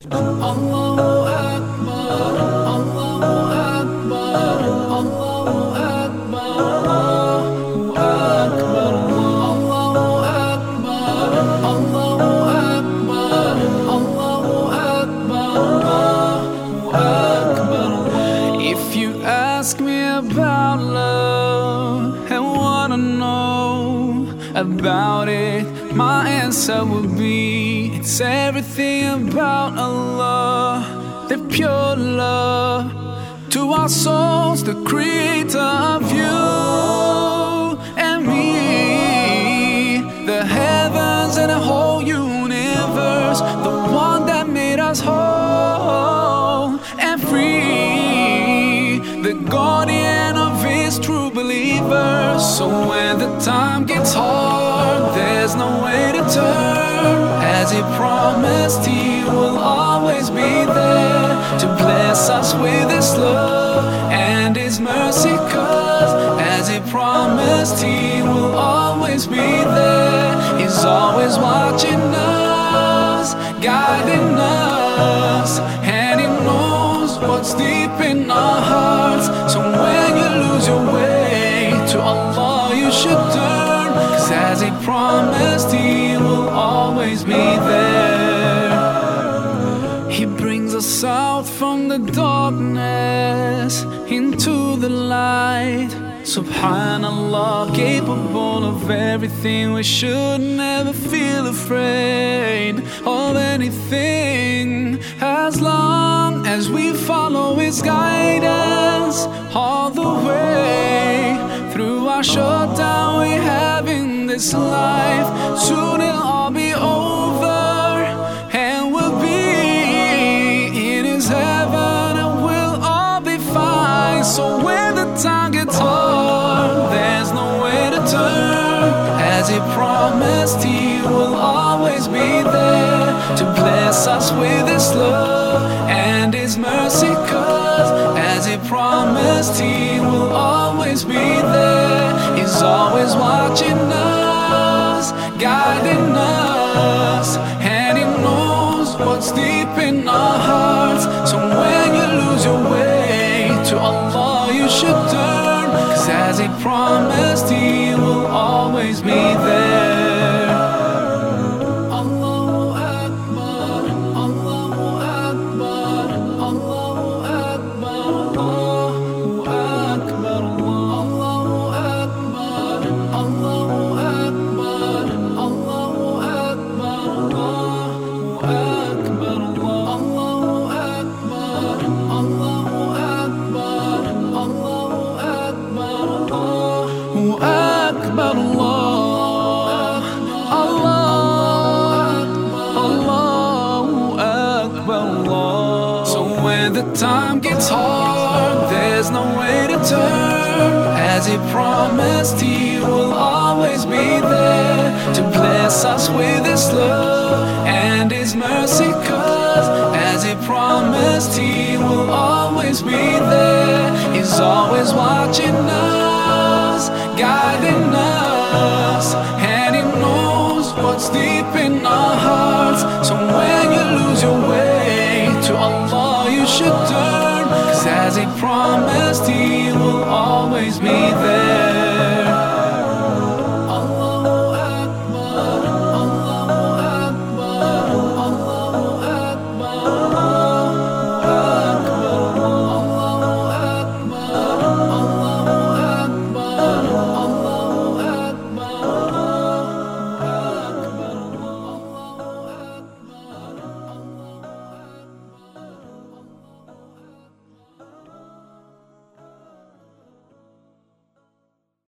Allahu Akbar, Allahu Akbar, Allahu Akbar, Allahu Akbar, Allahu Akbar, Allahu Akbar, Allahu Akbar, Allahu Akbar. If you ask me about love and wanna know about it, my answer would be it's everything about Allah, the pure love to our souls, the creator of you and me, the heavens and the whole universe, the one that made us whole and free, the guardian of his true believers. So when the time gets hard, there's no way to turn. As he promised, he will always be there to bless us with his love and his mercy. 'Cause as he promised, he will always be there. He's always watching us, guiding us, and he knows what's deep in our hearts. So when you lose your way, to Allah you should turn. 'Cause as he promised, he will always be there. He brings us out from the darkness into the light. Subhanallah, capable of everything. We should never feel afraid of anything, as long as we follow his guidance all the way through our showdown we have in this life. Soon it'll all be over and we'll be in his heaven and we'll all be fine. So when the time gets hard, there's no way to turn. As he promised, he will always be there to bless us with his love and his mercy. 'Cause as he promised, he will always be there. He's always watching us, guiding us, and he knows what's deep in our hearts. So when you lose your way, to Allah you should turn. 'Cause as he promised, he will always be there. Allahu Akbar, Allahu Akbar, Allahu Akbar, Allahu Akbar, Allahu Akbar, Allahu Akbar, Allahu Akbar, Allahu Akbar, Allahu Akbar, Allahu Akbar, Allahu Akbar, Allahu Akbar, Allahu Akbar, Allah. So when the time gets hard, there's no way to turn. As he promised, he will always be there to bless us with his love and his mercy. 'Cause as he promised, he will always be there. He's always watching us, guiding us, and he knows what's deep in our hearts. So when you lose your way, to Allah you should turn. 'Cause as he promised, he will always be there.